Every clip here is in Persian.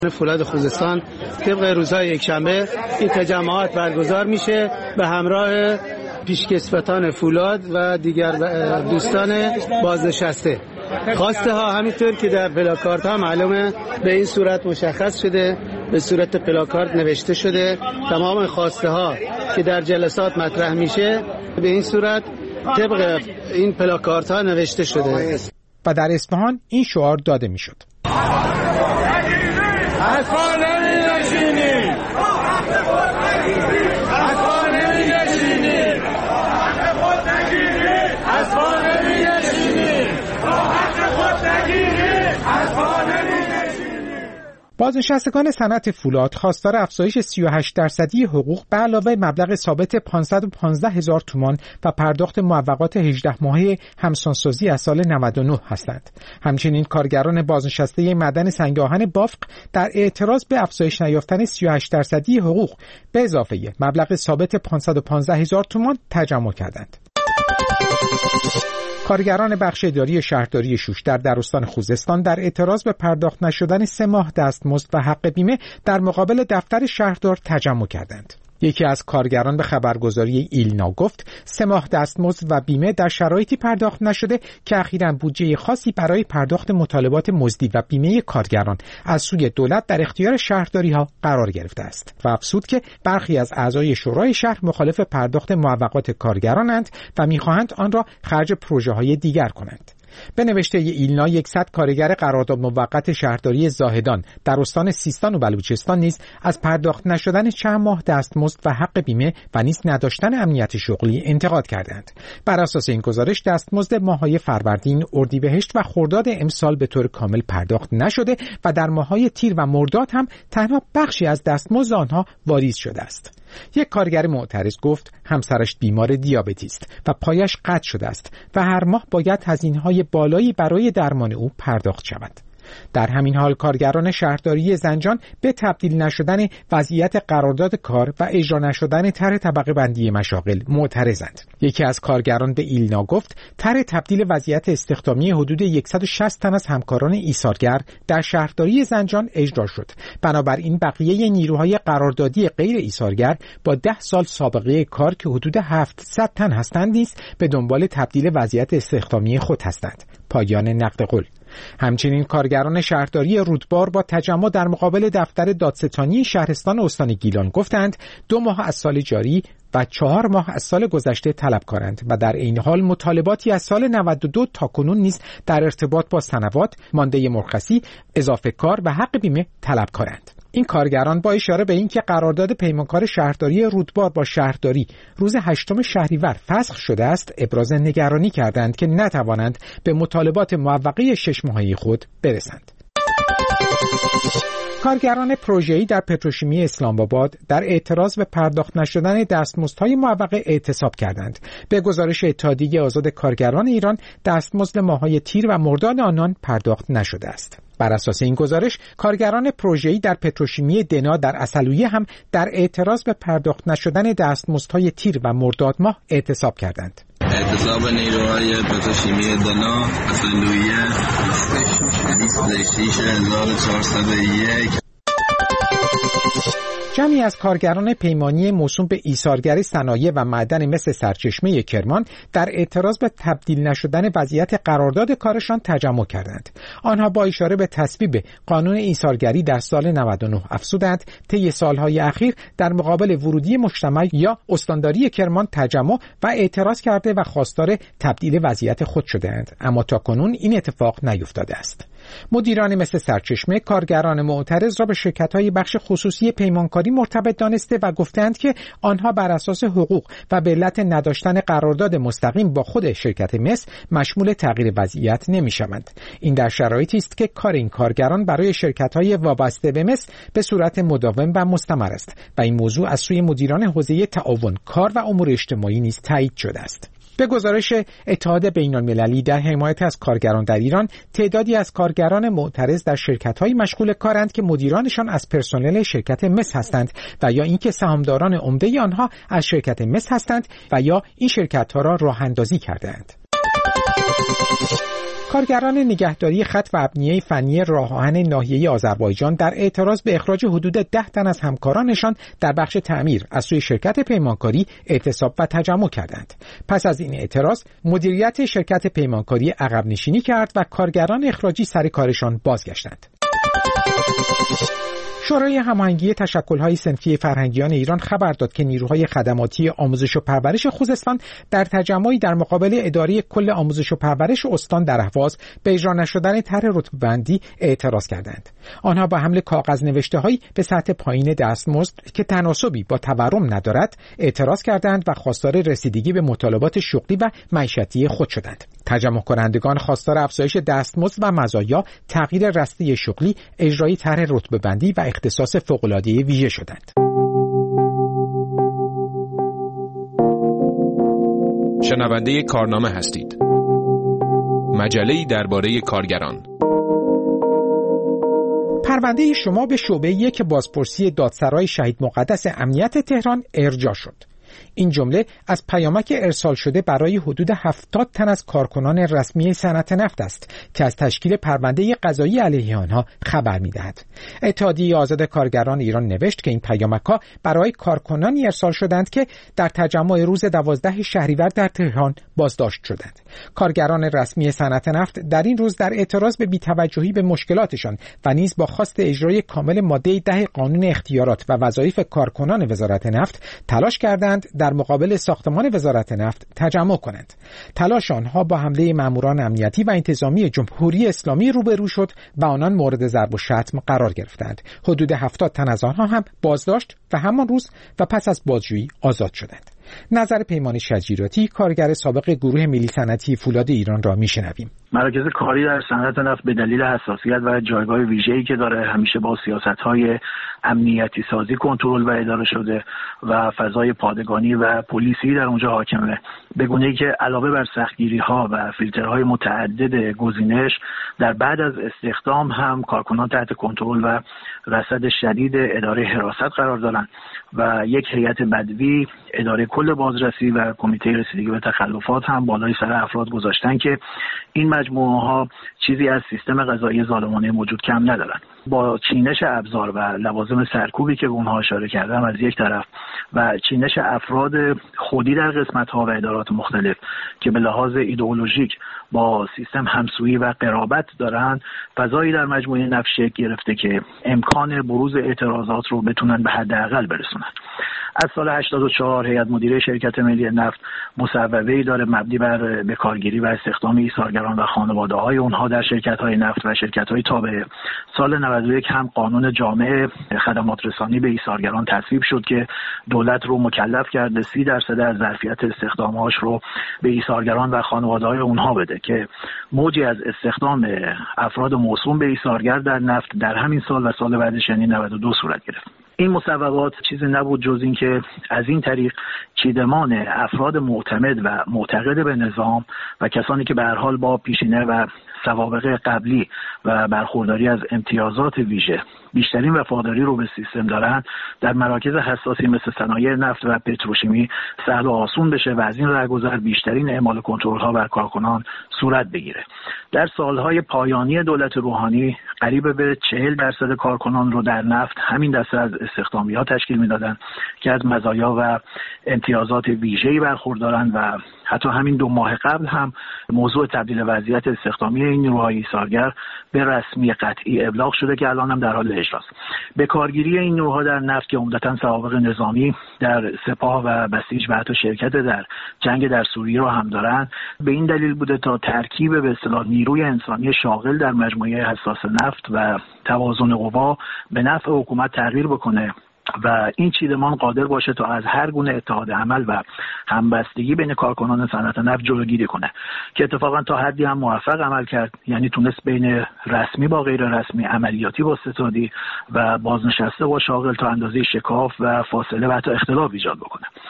فولاد خوزستان طبق روزهای یکشنبه این تجمعات برگزار میشه به همراه پیشکسوتان فولاد و دیگر دوستان بازنشسته. خواسته ها همینطور که در پلاکارت ها معلومه به این صورت مشخص شده، به صورت پلاکارت نوشته شده. تمام خواسته ها که در جلسات مطرح میشه به این صورت طبق این پلاکارت ها نوشته شده. و در اصفهان این شعار داده میشد: بازنشستگان صنعت فولاد خواستار افزایش 38% حقوق به علاوه مبلغ ثابت 515,000 تومان و پرداخت معوقات 18 ماهه همسانسازی از سال 99 هستند. همچنین کارگران بازنشسته معدن سنگ آهن بافق در اعتراض به افزایش نیافتن 38% حقوق به اضافه مبلغ ثابت 515,000 تومان تجمع کردند. کارگران بخش اداری شهرداری شوش در استان خوزستان در اعتراض به پرداخت نشدن 3 ماه دستمزد و حق بیمه در مقابل دفتر شهردار تجمع کردند. یکی از کارگران به خبرگزاری ایلنا گفت 3 ماه دستمزد و بیمه در شرایطی پرداخت نشده که اخیراً بودجه خاصی برای پرداخت مطالبات مزدی و بیمه کارگران از سوی دولت در اختیار شهرداری‌ها قرار گرفته است و افزود که برخی از اعضای شورای شهر مخالف پرداخت معوقات کارگرانند و می‌خواهند آن را خرج پروژه‌های دیگر کنند. به نوشته ایلنا 100 کارگر قرارداد موقت شهرداری زاهدان در استان سیستان و بلوچستان نیز از پرداخت نشدن چند ماه دستمزد و حق بیمه و نیز نداشتن امنیت شغلی انتقاد کردند. بر اساس این گزارش دستمزد ماه‌های فروردین، اردیبهشت و خرداد امسال به طور کامل پرداخت نشده و در ماه‌های تیر و مرداد هم تنها بخشی از دستمزد آنها واریز شده است. یک کارگر معترض گفت همسرش بیمار دیابتی است و پایش قطع شده است و هر ماه باید هزینه‌های بالایی برای درمان او پرداخت شود. در همین حال کارگران شهرداری زنجان به تبدیل نشدن وضعیت قرارداد کار و اجرا نشدن طرح طبقه بندی مشاغل معترضند. یکی از کارگران به ایلنا گفت طرح تبدیل وضعیت استخدامی حدود 160 تن از همکاران ایثارگر در شهرداری زنجان اجرا شد. بنابراین بقیه نیروهای قراردادی غیر ایثارگر با 10 سال سابقه کار که حدود 700 تن هستند نیز به دنبال تبدیل وضعیت استخدامی خود هستند. پایان نقد قول. همچنین کارگران شهرداری رودبار با تجمع در مقابل دفتر دادستانی شهرستان استان گیلان گفتند 2 ماه از سال جاری و 4 ماه از سال گذشته طلبکارند و در این حال مطالباتی از سال 92 تا کنون نیز در ارتباط با سنوات، مانده مرخصی، اضافه کار و حق بیمه طلبکارند. این کارگران با اشاره به اینکه قرارداد پیمانکار شهرداری رودبار با شهرداری روز 8 شهریور فسخ شده است، ابراز نگرانی کردند که نتوانند به مطالبات معوقه 6 ماهه خود برسند. کارگران پروژه‌ای در پتروشیمی اسلام آباد در اعتراض به پرداخت نشدن دستمزدهای معوقه اعتصاب کردند. به گزارش اتحادیه آزاد کارگران ایران دستمزد ماه‌های تیر و مرداد آنان پرداخت نشده است. بر اساس این گزارش کارگران پروژه‌ای در پتروشیمی دنا در عسلویه هم در اعتراض به پرداخت نشدن دستمزدهای تیر و مرداد ماه اعتصاب کردند. اعتصاب نیروهای پتروشیمی دنا عسلویه 26401. جمعی از کارگران پیمانی موسوم به ایثارگر صنایع و معدن مس سرچشمه کرمان در اعتراض به تبدیل نشدن وضعیت قرارداد کارشان تجمع کردند. آنها با اشاره به تصویب قانون ایثارگری در سال 99 افزودند طی سالهای اخیر در مقابل ورودی مجتمع یا استانداری کرمان تجمع و اعتراض کرده و خواستار تبدیل وضعیت خود شده‌اند، اما تاکنون این اتفاق نیفتاده است. مدیران مثل سرچشمه کارگران معترض را به شرکت‌های بخش خصوصی پیمانکاری مرتبط دانسته و گفتند که آنها بر اساس حقوق و به علت نداشتن قرارداد مستقیم با خود شرکت مس مشمول تغییر وضعیت نمی‌شوند. این در شرایطی است که کار این کارگران برای شرکت‌های وابسته به مس به صورت مداوم و مستمر است و این موضوع از سوی مدیران حوزه تعاون کار و امور اجتماعی نیز تایید شده است. به گزارش اتحاد بین‌المللی در حمایت از کارگران در ایران، تعدادی از کارگران معترض در شرکت‌های مشغول کارند که مدیرانشان از پرسنل شرکت مس هستند و یا اینکه سهامداران عمده آنها از شرکت مس هستند و یا این شرکت‌ها را راه اندازی کرده‌اند. کارگران نگهداری خط و ابنیه فنی راه آهن ناحیه آذربایجان در اعتراض به اخراج حدود 10 تن از همکارانشان در بخش تعمیر از سوی شرکت پیمانکاری اعتصاب و تجمع کردند. پس از این اعتراض مدیریت شرکت پیمانکاری عقب نشینی کرد و کارگران اخراجی سر کارشان بازگشتند. شورای هماهنگی تشکل‌های صنفی فرهنگیان ایران خبر داد که نیروهای خدماتی آموزش و پرورش خوزستان در تجمعی در مقابل اداره کل آموزش و پرورش استان در اهواز به اجرا نشدن طرح رتبه‌بندی اعتراض کردند. آنها با حمل کاغذ نوشته‌هایی به سطح پایین دستمزد که تناسبی با تورم ندارد اعتراض کردند و خواستار رسیدگی به مطالبات شغلی و معیشتی خود شدند. تجمع کنندگان خواستار افزایش دستمزد و مزایا، تغییر رسته شغلی، اجرای طرح رتبه‌بندی و اختصاص فوق‌العاده ویژه شدند. شنونده کارنامه هستید. مجله‌ای درباره کارگران. پرونده شما به شعبه 1 بازپرسی دادسرای شهید مقدس امنیت تهران ارجاع شد. این جمله از پیامک ارسال شده برای حدود 70 تن از کارکنان رسمی صنعت نفت است که از تشکیل پرونده قضایی علیه آنها خبر می‌دهد. اتحادیه آزاد کارگران ایران نوشت که این پیامک‌ها برای کارکنانی ارسال شدند که در تجمع روز 12 شهریور در تهران بازداشت شدند. کارگران رسمی صنعت نفت در این روز در اعتراض به بی‌توجهی به مشکلاتشان و نیز با خواست اجرای کامل ماده 10 قانون اختیارات و وظایف کارکنان وزارت نفت تلاش کردند در مقابل ساختمان وزارت نفت تجمع کنند. تلاش آنها با حمله ماموران امنیتی و انتظامی جمهوری اسلامی روبرو شد و آنان مورد ضرب و شتم قرار گرفتند. حدود 70 تن از آنها هم بازداشت و همان روز و پس از بازجویی آزاد شدند. نظر پیمان شجیراتی، کارگر سابق گروه ملی صنعتی فولاد ایران را میشنویم. مراکز کاری در صنعت نفت به دلیل حساسیت و جایگاه ویژه‌ای که داره همیشه با سیاست‌های امنیتی سازی کنترل و اداره شده و فضای پادگانی و پلیسی در اونجا حاکمه، به گونه‌ای که علاوه بر سختگیری‌ها و فیلترهای متعدد گزینش در بعد از استخدام هم کارکنان تحت کنترل و رصد شدید اداره حراست قرار دارن و یک هیئت بدوی اداره کل بازرسی و کمیته رسیدگی به تخلفات هم بالای سر افراد گذاشتن که این مجموعه ها چیزی از سیستم قضایی ظالمانه موجود کم ندارن. با چینش ابزار و لوازم سرکوبی که به اونها اشاره کردم از یک طرف و چینش افراد خودی در قسمت‌ها و ادارات مختلف که به لحاظ ایدئولوژیک با سیستم همسویی و قرابت دارن، فضایی در مجموعه نفت شکل گرفته که امکان بروز اعتراضات رو بتونن به حداقل برسونن. از سال 84 هیئت مدیره شرکت ملی نفت مصوبه‌ای داره مبنی بر بکارگیری و استخدام ایثارگران و خانواده‌های اونها در شرکت‌های نفت و شرکت‌های تابعه. سال 91 هم قانون جامع خدمات رسانی به ایثارگران تصویب شد که دولت رو مکلف کرده 30% از ظرفیت استخدام‌هاش رو به ایثارگران و خانواده‌های اونها بده که موجی از استخدام افراد موسوم به ایثارگر در نفت در همین سال و سال بعدش یعنی 92 صورت گرفت. این مصوبات چیزی نبود جز این که از این طریق چیدمان افراد معتمد و معتقد به نظام و کسانی که به هر حال با پیشینه و سوابق قبلی و برخورداری از امتیازات ویژه بیشترین وفاداری رو به سیستم دارن در مراکز حساسی مثل صنایع نفت و پتروشیمی سهل و آسون بشه و از این رهگذر بیشترین اعمال کنترل‌ها بر کارکنان صورت بگیره. در سالهای پایانی دولت روحانی قریب به 40% کارکنان رو در نفت همین دسته از استخدامی‌ها تشکیل میدادن که از مزایا و امتیازات ویژه‌ای برخوردارن و حتی همین 2 ماه قبل هم موضوع تبدیل وضعیت استخدامی این نیروهای ایثارگر به رسمی قطعی ابلاغ شده که الان هم در حال اجراست. به کارگیری این نیروها در نفت که عمدتاً سوابق نظامی در سپاه و بسیج و حتی شرکت در جنگ در سوریه رو هم دارن، به این دلیل بوده تا ترکیب به اصطلاح نیروی انسانی شاغل در مجموعه حساس نفت و توازن قوا به نفع حکومت تغییر بکنه و این چیدمان قادر باشه تا از هر گونه اتحاد عمل و همبستگی بین کارکنان صنعت نفت جلوگیری کنه که اتفاقا تا حدی هم موفق عمل کرد. یعنی تونست بین رسمی با غیر رسمی، عملیاتی با ستادی و بازنشسته با شاغل تا اندازه شکاف و فاصله و حتی اختلاف ایجاد بکنه.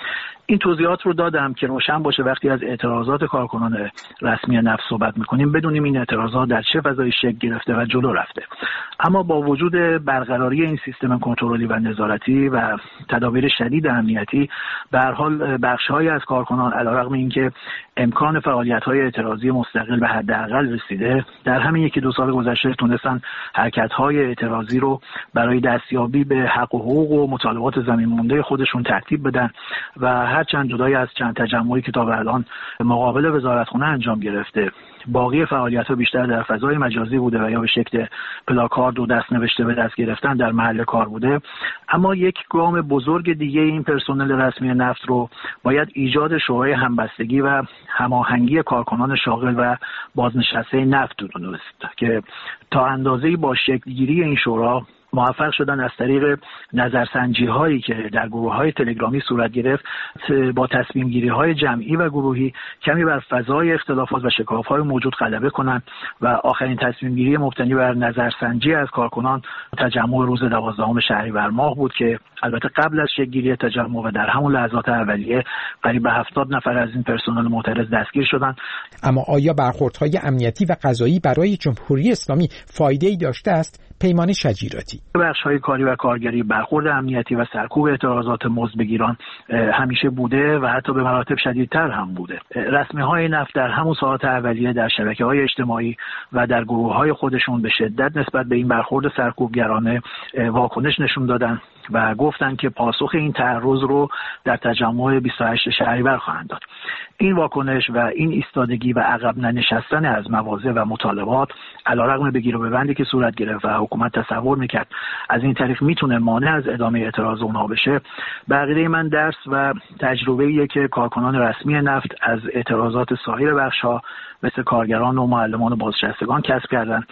این توضیحات رو دادم که روشن باشه وقتی از اعتراضات کارکنان رسمی نفت صحبت میکنیم بدونیم این اعتراضات در چه فضایی شکل گرفته و جلو رفته. اما با وجود برقراری این سیستم کنترلی و نظارتی و تدابیر شدید امنیتی، به هر حال بخش‌هایی از کارکنان علیرغم اینکه امکان فعالیت‌های اعتراضی مستقل به حداقل رسیده، در همین 1-2 سال گذشته تونستن حرکت‌های اعتراضی رو برای دستیابی به حق و حقوق و مطالبات زمین مونده خودشون ترتیب بدن و هرچند جدای از چند تجمعی که تا به الان مقابل وزارتخانه انجام گرفته، باقی فعالیت‌ها بیشتر در فضای مجازی بوده و یا به شکل پلاکارد و دست نوشته به دست گرفتن در محل کار بوده. اما یک گام بزرگ دیگه این پرسنل رسمی نفت رو باید ایجاد شورای همبستگی و هماهنگی کارکنان شاغل و بازنشسته نفت دونست که تا اندازه‌ای با شکل گیری این شورا موفق شدن از طریق نظرسنجی هایی که در گروه های تلگرامی صورت گرفت با تصمیم گیری های جمعی و گروهی کمی بر فضای اختلافات و شکاف های موجود غلبه کنند و آخرین تصمیم گیری مبتنی بر نظرسنجی از کارکنان تجمع روز 12 شهریور ماه بود که البته قبل از شکل گیری تجمع و در همون لحظات اولیه قریب به 70 نفر از این پرسنل معترض دستگیر شدند. اما آیا برخوردهای امنیتی و قضایی برای جمهوری اسلامی فایده‌ای داشته است؟ پیمان شجیراتی: بخش‌های کاری و کارگری برخورد امنیتی و سرکوب اعتراضات مزدبگیران همیشه بوده و حتی به مراتب شدیدتر هم بوده. رسمی‌های نفت در همون ساعات اولیه در شبکه‌های اجتماعی و در گروه‌های خودشون به شدت نسبت به این برخورد سرکوبگرانه واکنش نشون دادن و گفتن که پاسخ این تعرض رو در تجمع 28 شهریور خواهند داد. این واکنش و این ایستادگی و عقب ننشستن از مواضع و مطالبات علیرغم بگیر و ببندی که صورت گرفت و حکومت تصور میکرد از این طریق میتونه مانع از ادامه اعتراض اونها بشه، به عقیده من درس و تجربه‌ایه که کارکنان رسمی نفت از اعتراضات سایر بخش‌ها مثل کارگران و معلمان و بازنشستگان کسب کردن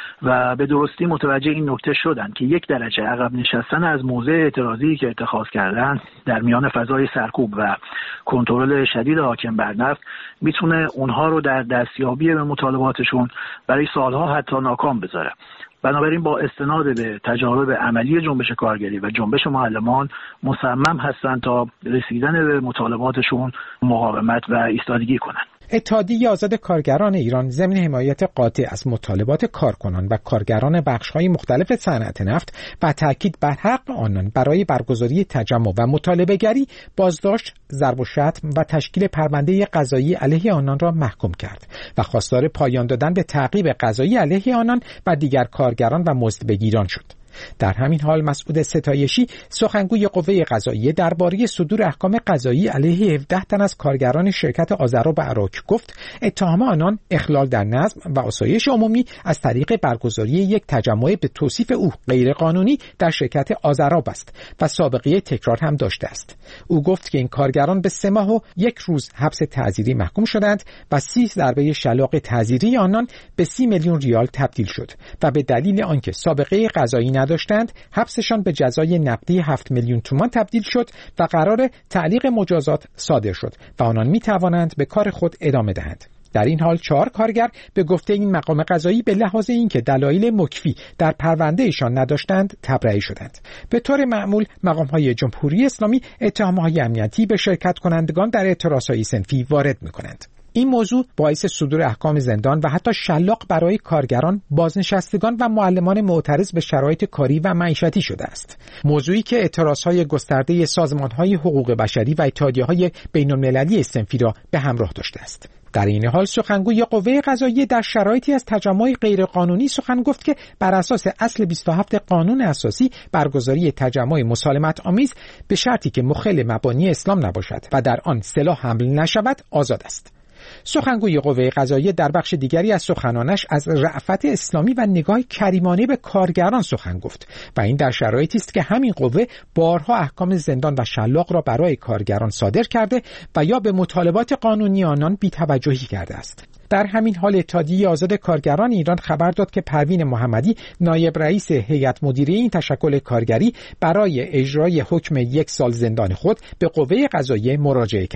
و به درستی متوجه این نکته شدن که 1 درجه عقب نشستن از موضع اعتراضی که اتخاذ کردن در میان فضای سرکوب و کنترل شدید حاکم بر نفت میتونه اونها رو در دستیابی به مطالباتشون برای سالها حتی ناکام بذاره. بنابراین با استناد به تجارب عملی جنبش کارگری و جنبش معلمان مصمم هستند تا رسیدن به مطالباتشون مقاومت و ایستادگی کنند. اتحادیه آزاد کارگران ایران ضمن حمایت قاطع از مطالبات کارکنان و کارگران بخش‌های مختلف صنعت نفت و تاکید بر حق آنان برای برگزاری تجمع و مطالبه‌گری، بازداشت، ضرب و شتم و تشکیل پرونده قضایی علیه آنان را محکوم کرد و خواستار پایان دادن به تعقیب قضایی علیه آنان و دیگر کارگران و مزدبگیران شد. در همین حال مسعود ستایشی سخنگوی قوه قضاییه درباره صدور احکام قضایی علیه 17 تن از کارگران شرکت آذرا و اراک گفت اتهام آنان اخلال در نظم و آسایش عمومی از طریق برگزاری یک تجمع به توصیف او غیرقانونی در شرکت آذرا است و سابقه تکرار هم داشته است. او گفت که این کارگران به 3 ماه و 1 روز حبس تعزیری محکوم شدند و 30 ضربه شلاق تعزیری آنان به 30 میلیون ریال تبدیل شد و به دلیل آنکه سابقه قضایی نداشتند حبسشان به جزای نقدی 7 میلیون تومان تبدیل شد و قرار تعلیق مجازات صادر شد و آنان می توانند به کار خود ادامه دهند. در این حال 4 کارگر به گفته این مقام قضایی به لحاظ اینکه دلایل مکفی در پروندهشان نداشتند تبرئه شدند. به طور معمول مقام‌های جمهوری اسلامی اتهام‌های امنیتی به شرکت کنندگان در اعتراضهای صنفی وارد می‌کنند. این موضوع باعث صدور احکام زندان و حتی شلاق برای کارگران، بازنشستگان و معلمان معترض به شرایط کاری و معیشتی شده است. موضوعی که اعتراضهای گسترده سازمان‌های حقوق بشری و اتحادیه‌های بین‌المللی صنفی را به همراه داشته است. در این حال سخنگوی قوه قضاییه در شرایطی از تجمع غیرقانونی سخن گفت که بر اساس اصل 27 قانون اساسی برگزاری تجمع مسالمت آمیز به شرطی که مخل مبانی اسلام نباشد و در آن سلاح حمل نشود آزاد است. سخنگوی قوه قضاییه در بخش دیگری از سخنانش از رأفت اسلامی و نگاه کریمانه به کارگران سخن گفت و این در شرایطی است که همین قوه بارها احکام زندان و شلاق را برای کارگران صادر کرده و یا به مطالبات قانونی آنان بی‌توجهی کرده است. در همین حال اتحادیه آزاد کارگران ایران خبر داد که پروین محمدی نایب رئیس هیئت مدیره این تشکل کارگری برای اجرای حکم 1 سال زندان خود به قوه قضاییه مراجعه کرد.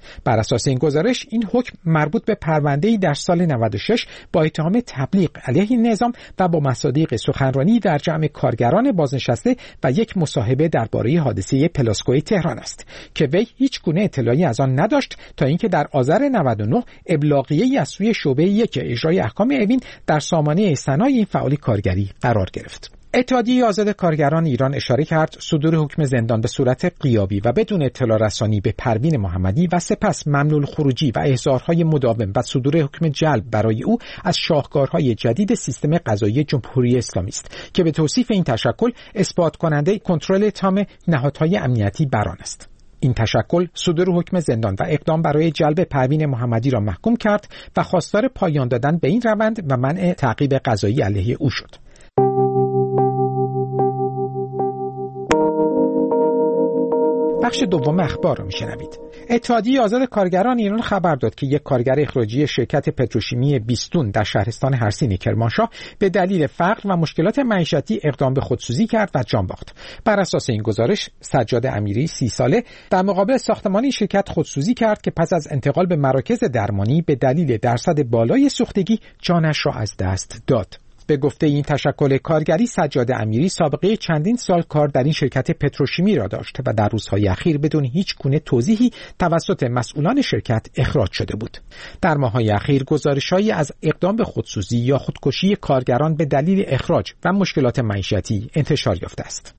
بر اساس این گزارش این حکم مربوط به پرونده‌ای در سال 96 با اتهام تبلیغ علیه نظام و با مصادیق سخنرانی در جمع کارگران بازنشسته و یک مصاحبه درباره حادثه پلاسکوی تهران است که وی هیچ گونه اطلاعی از آن نداشت تا اینکه در آذر 99 ابلاغیه‌ای از سوی شعبه 1 اجرای احکام اوین در سامانه سنای این فعال کارگری قرار گرفت. اتحادیه آزاد کارگران ایران اشاره کرد صدور حکم زندان به صورت غیابی و بدون اطلاع رسانی به پروین محمدی و سپس ممنوع الخروجی و احضارهای مداوم و صدور حکم جلب برای او از شاهکارهای جدید سیستم قضایی جمهوری اسلامی است که به توصیف این تشکل اثبات کننده کنترل تام نهادهای امنیتی بر آن است. این تشکل صدور حکم زندان و اقدام برای جلب پروین محمدی را محکوم کرد و خواستار پایان دادن به این روند و منع تعقیب قضایی علیه او شد. بخش دوم اخبار رو میشنوید. اتحادیه آزاد کارگران ایران خبر داد که یک کارگر اخراجی شرکت پتروشیمی بیستون در شهرستان هرسین کرمانشاه به دلیل فقر و مشکلات معیشتی اقدام به خودسوزی کرد و جان باخت. بر اساس این گزارش سجاد امیری 30 ساله در مقابل ساختمان شرکت خودسوزی کرد که پس از انتقال به مراکز درمانی به دلیل درصد بالای سوختگی جانش را از دست داد. به گفته این تشکل کارگری سجاد امیری سابقه چندین سال کار در این شرکت پتروشیمی را داشت و در روزهای اخیر بدون هیچ گونه توضیحی توسط مسئولان شرکت اخراج شده بود. در ماه‌های اخیر گزارش‌هایی از اقدام به خودسوزی یا خودکشی کارگران به دلیل اخراج و مشکلات معیشتی انتشار یافته است.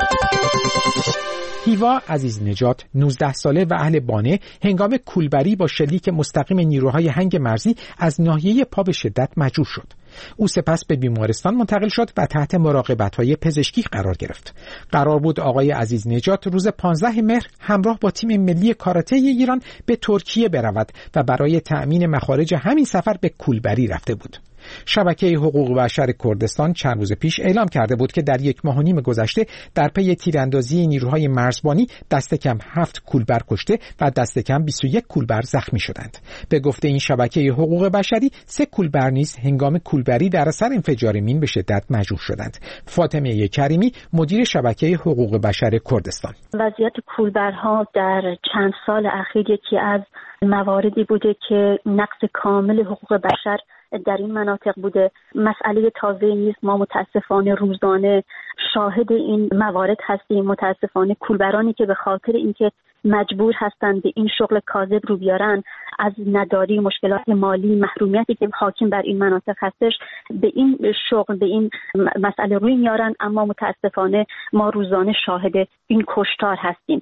هیوا عزیزنژاد 19 ساله و اهل بانه هنگام کولبری با شلیک مستقیم نیروهای هنگ مرزی از ناحیه پا به شدت مجروح شد. او سپس به بیمارستان منتقل شد و تحت مراقبت‌های پزشکی قرار گرفت. قرار بود آقای عزیزنژاد روز 15 مهر همراه با تیم ملی کاراته ایران به ترکیه برود و برای تأمین مخارج همین سفر به کولبری رفته بود. شبکه حقوق بشر کردستان چند روز پیش اعلام کرده بود که در 1.5 ماه گذشته در پی تیراندازی نیروهای مرزبانی دست کم 7 کولبر کشته و دست کم 21 کولبر زخمی شدند. به گفته این شبکه حقوق بشری 3 کولبر نیز هنگام کولبری در اثر انفجار مین به شدت مجروح شدند. فاطمه کریمی مدیر شبکه حقوق بشر کردستان: وضعیت کولبرها در چند سال اخیر یکی از مواردی بوده که نقض کامل حقوق بشر در این مناطق بوده. مسئله تازه نیست، ما متاسفانه روزانه شاهد این موارد هستیم. متاسفانه کولبرانی که به خاطر اینکه مجبور هستند به این شغل کاذب رو بیارن، از نداری، مشکلات مالی، محرومیتی که حاکم بر این مناطق هستش، به این شغل، به این مسئله روی میارن، اما متاسفانه ما روزانه شاهد این کشتار هستیم.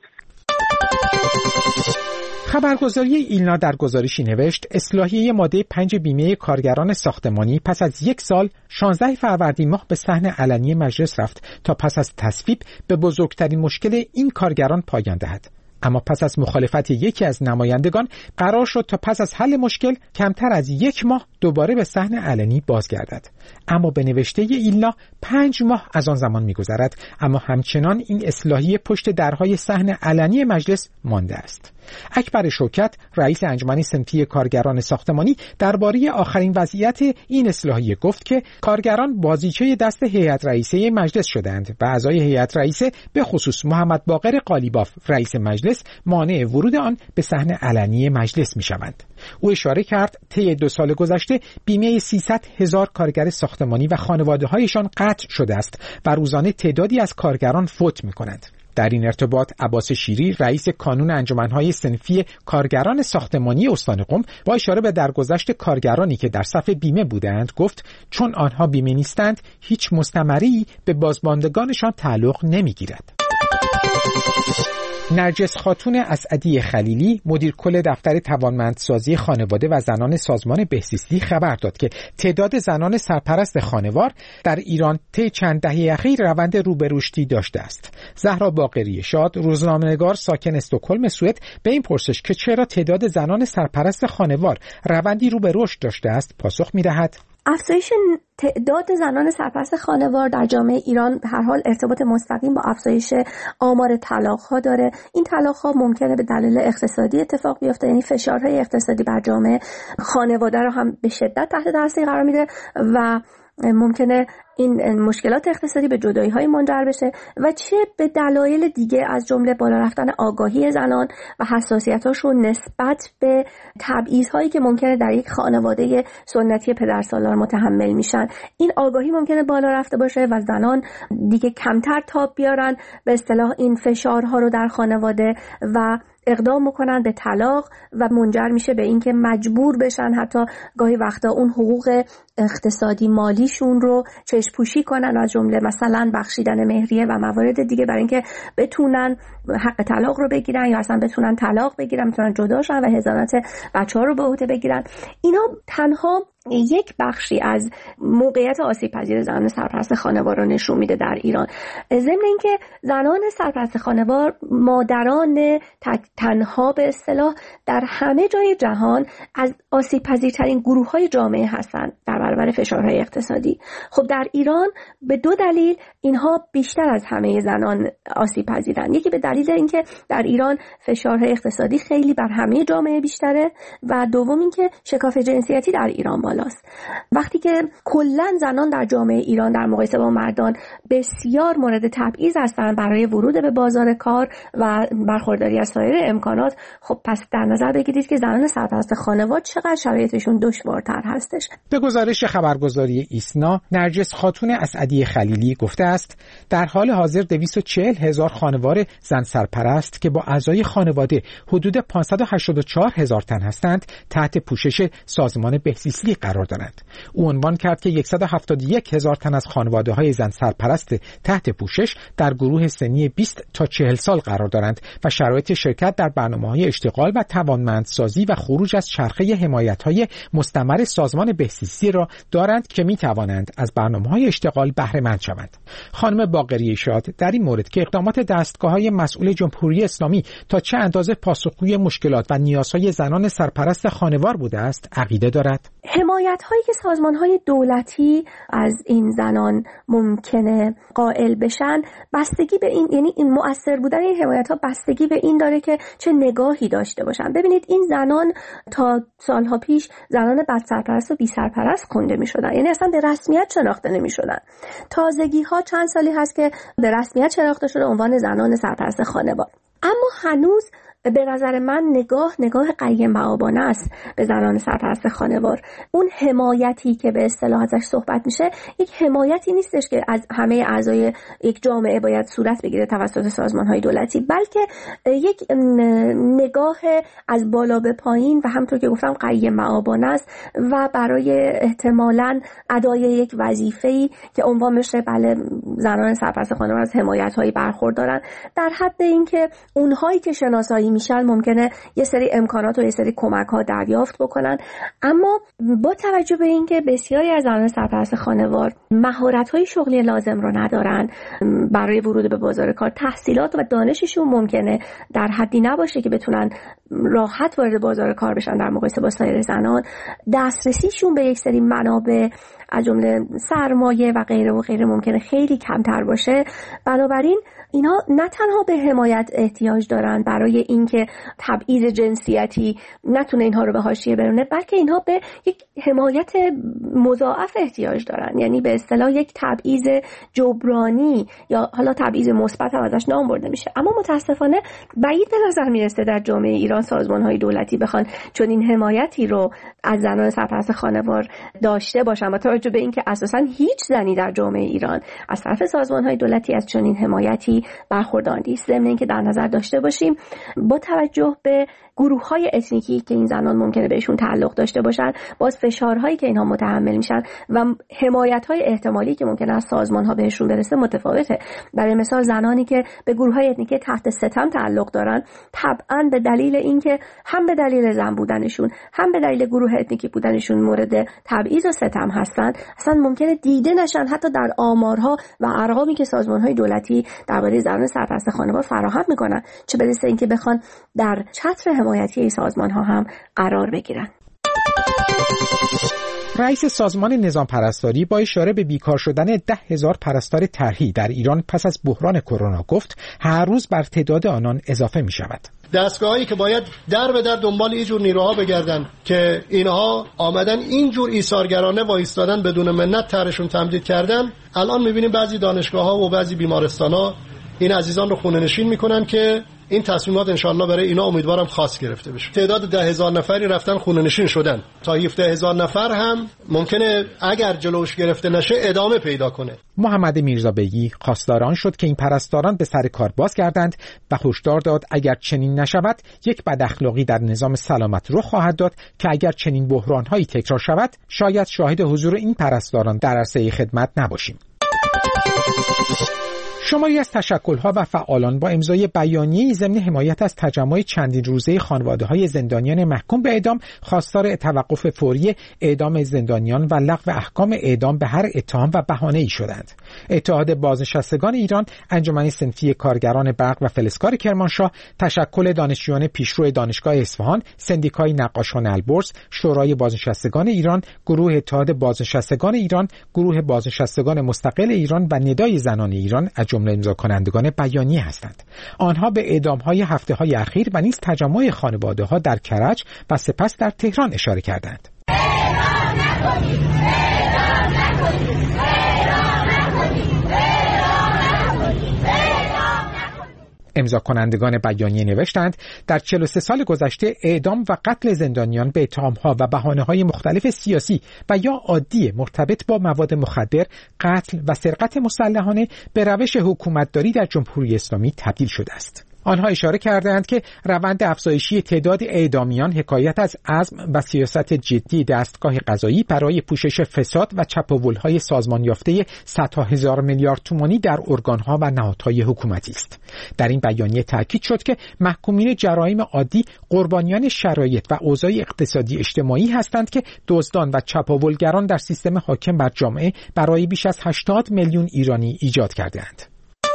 خبرگزاری ایلنا در گزارشی نوشت اصلاحیه ماده 5 بیمه کارگران ساختمانی پس از 1 سال 16 فروردین ماه به صحن علنی مجلس رفت تا پس از تصویب به بزرگترین مشکل این کارگران پایان دهد. اما پس از مخالفت یکی از نمایندگان قرار شد تا پس از حل مشکل کمتر از 1 ماه دوباره به صحن علنی بازگردد. اما به نوشته ایلنا 5 ماه از آن زمان می‌گذرد، اما همچنان این اصلاحیه پشت درهای صحن علنی مجلس مانده است. اکبر شوکت رئیس انجمن صنفی کارگران ساختمانی درباره آخرین وضعیت این اصلاحیه گفت که کارگران بازیچه دست هیئت رئیسه مجلس شدند و اعضای هیئت رئیسه به خصوص محمد باقر قالیباف رئیس مجلس مانع ورود آن به صحن علنی مجلس می‌شوند. او اشاره کرد طی 2 سال گذشته بیمه 300,000 کارگر ساختمانی و خانواده‌هایشان قطع شده است و روزانه تعدادی از کارگران فوت می‌کنند. در این ارتباط عباس شیری رئیس کانون انجمن‌های صنفی کارگران ساختمانی استان قم با اشاره به درگذشت کارگرانی که در صف بیمه بودند گفت چون آنها بیمه نیستند هیچ مستمری به بازماندگانشان تعلق نمی‌گیرد. نرجس خاتون اسعدی خلیلی مدیر کل دفتر توانمندسازی خانواده و زنان سازمان بهزیستی خبر داد که تعداد زنان سرپرست خانوار در ایران طی چند دهه اخیر روند رو به رشدی داشته است. زهرا باقری شاد روزنامه‌نگار ساکن استکهلم سوئد به این پرسش که چرا تعداد زنان سرپرست خانوار روندی رو به رشد داشته است پاسخ می‌دهد: افزایش تعداد زنان سرپرست خانوار در جامعه ایران به هر حال ارتباط مستقیم با افزایش آمار طلاق‌ها داره. این طلاق‌ها ممکنه به دلیل اقتصادی اتفاق بیفته، یعنی فشارهای اقتصادی بر جامعه خانواده رو هم به شدت تحت تاثیر قرار میده و ممکنه این مشکلات اقتصادی به جدایی‌های منجر بشه و چه به دلایل دیگه از جمله بالا رفتن آگاهی زنان و حساسیت‌هاشون نسبت به تبعیض‌هایی که ممکنه در یک خانواده سنتی پدرسالار متحمل میشن. این آگاهی ممکنه بالا رفته باشه و زنان دیگه کمتر تاب بیارن به اصطلاح این فشارها رو در خانواده و اقدام میکنن به طلاق و منجر میشه به اینکه مجبور بشن حتی گاهی وقتا اون حقوق اقتصادی مالیشون رو چشم‌پوشی کنن، از جمله مثلا بخشیدن مهریه و موارد دیگه، برای اینکه بتونن حق طلاق رو بگیرن یا اصلا بتونن طلاق بگیرن، بتونن جدا شن و حضانت بچه‌ها رو به عهده بگیرن. اینا تنها یک بخشی از موقعیت آسیب‌پذیر زنان سرپرست خانوار رو نشون میده در ایران. ضمن اینکه زنان سرپرست خانوار مادران تنها به اصطلاح در همه جای جهان از آسیب‌پذیرترین گروه‌های جامعه هستند در برابر فشارهای اقتصادی. خب در ایران به دو دلیل اینها بیشتر از همه زنان آسیب‌پذیرن. یکی به دلیل اینکه در ایران فشارهای اقتصادی خیلی بر همه جامعه بیشتره و دوم اینکه شکاف جنسیتی در ایران بالاست. وقتی که کلاً زنان در جامعه ایران در مقایسه با مردان بسیار مورد تبعیض هستند برای ورود به بازار کار و برخورداری از سایر امکانات، خب پس در نظر بگیرید که زنان سرپرست خانوار چقدر شرایطشون دشوارتر هستش. به گزارش خبرگزاری ایسنا، نرجس خاتون اسعدی خلیلی گفته است در حال حاضر 240,000 خانوار زن سرپرست که با اعضای خانواده حدود 584,000 تن هستند تحت پوشش سازمان بهزیستی قرار دارند. او عنوان کرد که 171,000 تن از خانواده‌های زن سرپرست تحت پوشش در گروه سنی 20 تا 40 سال قرار دارند و شرایط شرکت در برنامه‌های اشتغال و توانمندسازی و خروج از چرخه حمایت‌های مستمر سازمان بهزیستی را دارند که می‌توانند از برنامه‌های اشتغال بهره مند شوند. خانم باقری شاد در این مورد که اقدامات دستگاه‌های مسئول جمهوری اسلامی تا چه اندازه پاسخگوی مشکلات و نیازهای زنان سرپرست خانوار بوده است عقیده دارد. حمایت‌هایی که سازمان‌های دولتی از این زنان ممکنه قائل بشن بستگی به این، یعنی این مؤثر بودن این حمایت‌ها بستگی به این داره که چه نگاهی داشته باشن. ببینید این زنان تا سالها پیش زنان بد سرپرست و بی سرپرست خونده می‌شدن، یعنی اصلا به رسمیت شناخته نمی‌شدن. تازگی‌ها چند سالی هست که به رسمیت شناخته شده عنوان زنان سرپرست خانوار. اما هنوز به نظر من نگاه قیم معابانه است به زنان سرپرست خانوار. اون حمایتی که به اصطلاح ازش صحبت میشه یک حمایتی نیستش که از همه اعضای یک جامعه باید صورت بگیره توسط سازمان‌های دولتی، بلکه یک نگاه از بالا به پایین و همونطور که گفتم قیم معابانه است و برای احتمالاً ادای یک وظیفه‌ای که عنوان بشه بله زنان سرپرست خانوار از حمایت‌هایی برخوردارن، در حد اینکه اونهایی که شناسایی میشن ممکنه یه سری امکانات و یه سری کمک‌ها دریافت بکنن. اما با توجه به اینکه بسیاری از زنان سرپرست خانوار مهارت‌های شغلی لازم رو ندارن برای ورود به بازار کار، تحصیلات و دانششون ممکنه در حدی نباشه که بتونن راحت وارد بازار کار بشن در مقایسه با سایر زنان، دسترسیشون به یک سری منابع از جمله سرمایه و غیره ممکنه خیلی کمتر باشه. بنابراین اینا نه تنها به حمایت احتیاج دارن برای اینکه تبعیض جنسیتی نتونه اینها رو به حاشیه برونه، بلکه اینها به یک حمایت مضاعف احتیاج دارن، یعنی به اصطلاح یک تبعیض جبرانی یا حالا تبعیض مثبت هم ازش نام برده میشه. اما متاسفانه بعید به نظر میرسه در جامعه ایران سازمان‌های دولتی بخوان چون این حمایتی رو از زنان سرپرست خانوار داشته باشن، با توجه به اینکه اساساً هیچ زنی در جامعه ایران از طرف سازمان‌های دولتی از چنین حمایتی برخوردار نیست. ضمن اینکه در نظر داشته باشیم با توجه به گروه‌های اتنیکی که این زنان ممکنه بهشون تعلق داشته باشن، باز فشارهایی که اینها متحمل میشن و حمایت‌های احتمالی که ممکنه از سازمان‌ها بهشون برسه متفاوته. برای مثال زنانی که به گروه‌های اتنیکی تحت ستم تعلق دارن، طبعاً به دلیل اینکه هم به دلیل زن بودنشون هم به دلیل گروه اتنیکی بودنشون مورد تبعیض و ستم هستن، اصلا ممکنه دیده نشن حتی در آمارها و ارقامی که سازمان‌های دولتی درباره زنان سرپرست خانوار فراهم میکنن، چه برسه اینکه بخوان در چتر حمایتی سازمان‌ها هم قرار بگیرن. رئیس سازمان نظام پرستاری با اشاره به بیکار شدن 10,000 پرستار طرحی در ایران پس از بحران کرونا گفت هر روز بر تعداد آنان اضافه می شود. دستگاهایی که باید در به در دنبال این جور نیروها بگردن که اینها آمدن اینجور ایثارگرانه وایستادن بدون منت طرحشون تمدید کردن، الان می‌بینیم بعضی دانشگاه‌ها و بعضی بیمارستان‌ها این عزیزان رو خونه‌نشین می‌کنن که این تصمیمات انشالله برای اینا امیدوارم خاص گرفته بشه. تعداد 10,000 نفری رفتن خونه‌نشین شدن، تا 17,000 نفر هم ممکنه اگر جلوش گرفته نشه ادامه پیدا کنه. محمد میرزابیگی خواستار آن شد که این پرستاران به سر کار بازگردند و هشدار داد اگر چنین نشود یک بداخلاقی در نظام سلامت رخ خواهد داد که اگر چنین بحران‌هایی تکرار شود شاید شاهد حضور این پرستاران در عرصه خدمت نباشیم. شماری از تشکل‌ها و فعالان با امضای بیانیه‌ای ضمن حمایت از تجمع چندین روزه خانواده‌های زندانیان محکوم به اعدام خواستار توقف فوری اعدام زندانیان و لغو احکام اعدام به هر اتهام و بهانه‌ای شدند. اتحاد بازنشستگان ایران، انجمن صنفی کارگران برق و فلزکار کرمانشاه، تشکل دانشجویان پیشرو دانشگاه اصفهان، سندیکای نقاشان البرز، شورای بازنشستگان ایران، گروه اتحاد بازنشستگان ایران، گروه بازنشستگان مستقل ایران و ندای زنان ایران جمله امضا کنندگان بیانیه هستند. آنها به اعدام‌های هفته‌های اخیر و نیز تجمع خانواده‌ها در کرج و سپس در تهران اشاره کردند. امضا کنندگان بیانیه نوشتند در 43 سال گذشته اعدام و قتل زندانیان به اتهام‌ها و بهانه‌های مختلف سیاسی و یا عادی مرتبط با مواد مخدر، قتل و سرقت مسلحانه به روش حکومتداری در جمهوری اسلامی تبدیل شده است. آنها اشاره کردند که روند افزایشی تعداد اعدامیان حکایت از عزم و سیاست جدی دستگاه قضایی برای پوشش فساد و چپاول‌های سازمان یافته صدها هزار میلیارد تومانی در ارگان‌ها و نهادهای حکومتی است. در این بیانیه تاکید شد که محکومین جرایم عادی قربانیان شرایط و اوضاع اقتصادی اجتماعی هستند که دزدان و چپاولگران در سیستم حاکم بر جامعه برای بیش از 80 میلیون ایرانی ایجاد کرده‌اند.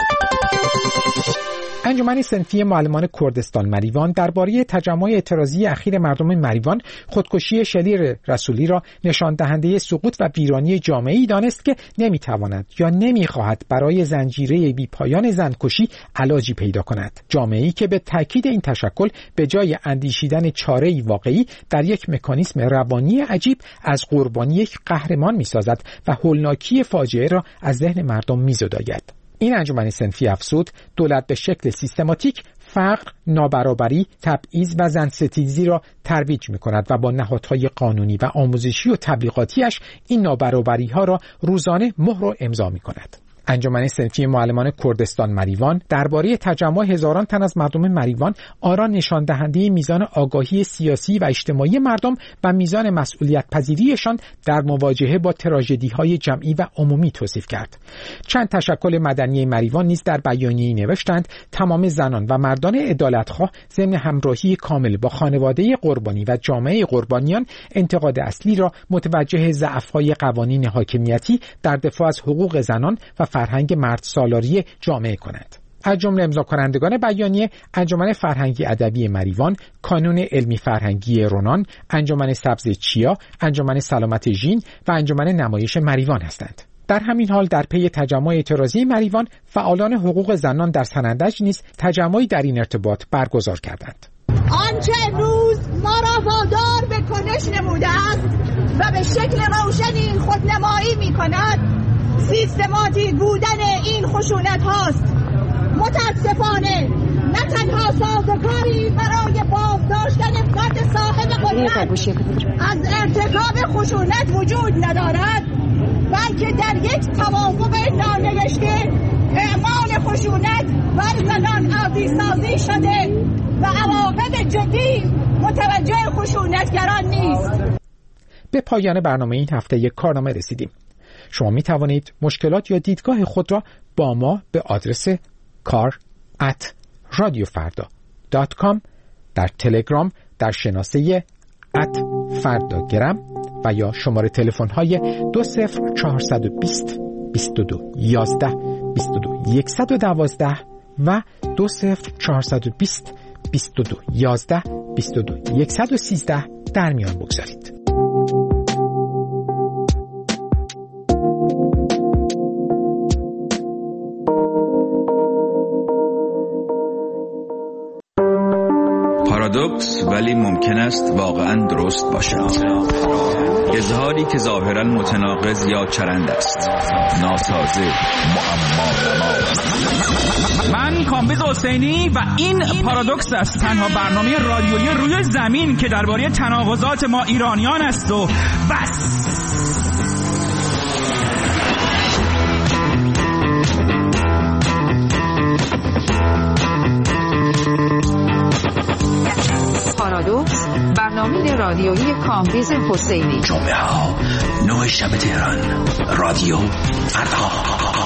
انجمن صنفی معلمان کردستان مریوان درباره تجمع اعتراضی اخیر مردم مریوان خودکشی شلیر رسولی را نشان دهنده سقوط و ویرانی جامعه‌ای دانست که نمیتواند یا نمیخواهد برای زنجیره بیپایان زنکشی علاجی پیدا کند. جامعه‌ای که به تاکید این تشکل به جای اندیشیدن چاره‌ای واقعی در یک مکانیسم روانی عجیب از قربانی یک قهرمان میسازد و هولناکی فاجعه را از ذهن مردم میزداید. این انجمن صنفی افزود دولت به شکل سیستماتیک فقر، نابرابری، تبعیض و زنستیزی را ترویج می‌کند و با نهادهای قانونی و آموزشی و تبلیغاتیش این نابرابری‌ها را روزانه مهر و امضا می‌کند. انجمن صنفی معلمان کردستان مریوان درباره تجمع هزاران تن از مردم مریوان آرا نشان دهنده میزان آگاهی سیاسی و اجتماعی مردم و میزان مسئولیت پذیریشان در مواجهه با تراژدی‌های جمعی و عمومی توصیف کرد. چند تشکل مدنی مریوان نیز در بیانیه‌ای نوشتند تمام زنان و مردان عدالتخواه ضمن همراهی کامل با خانواده قربانی و جامعه قربانیان انتقاد اصلی را متوجه ضعف‌های قوانین حاکمیتی در دفاع از حقوق زنان و فرهنگ مرد سالاری جامعه کنند. از جمله امضا کنندگان بیانیه انجمن فرهنگی ادبی مریوان، کانون علمی فرهنگی رونان، انجمن سبز چیا، انجمن سلامت ژین و انجمن نمایش مریوان هستند. در همین حال در پی تجمع اعتراضی مریوان، فعالان حقوق زنان در سنندج نیز تجمعی در این ارتباط برگزار کردند. آنچه امروز ما را وادار به کنش نموده است و به شکل روشنی خودنمایی می‌کند سیستماتیک بودن این خشونت هاست. متاسفانه نه تنها سازوکاری برای بازداشتن فرد صاحب قدرت از ارتکاب خشونت وجود ندارد، بلکه در یک توافق نانوشته اعمال خشونت بر زنان عادی‌سازی شده و عواقب جدی متوجه خشونتگران نیست. به پایان برنامه این هفته یک کارنامه رسیدیم. شما می توانید مشکلات یا دیدگاه خود را با ما به آدرس kar@radiofarda.com در تلگرام در شناسه @fardagram و یا شماره تلفن های 20420 22 11 22 112 و 20420 22 11 22 113 در میان بگذارید. پارادوکس ولی ممکن است واقعا درست باشد. اظهاری که ظاهرا متناقض یا چرند است، ناسازه، معما. من کامبیز حسینی و این پارادوکس است، تنها برنامه رادیویی روی زمین که درباره تناقضات ما ایرانیان است و بس. پارادوکس، برنامه رادیویی کامبیز حسینی. جمعه ها 9 شب تهران، رادیو فردا.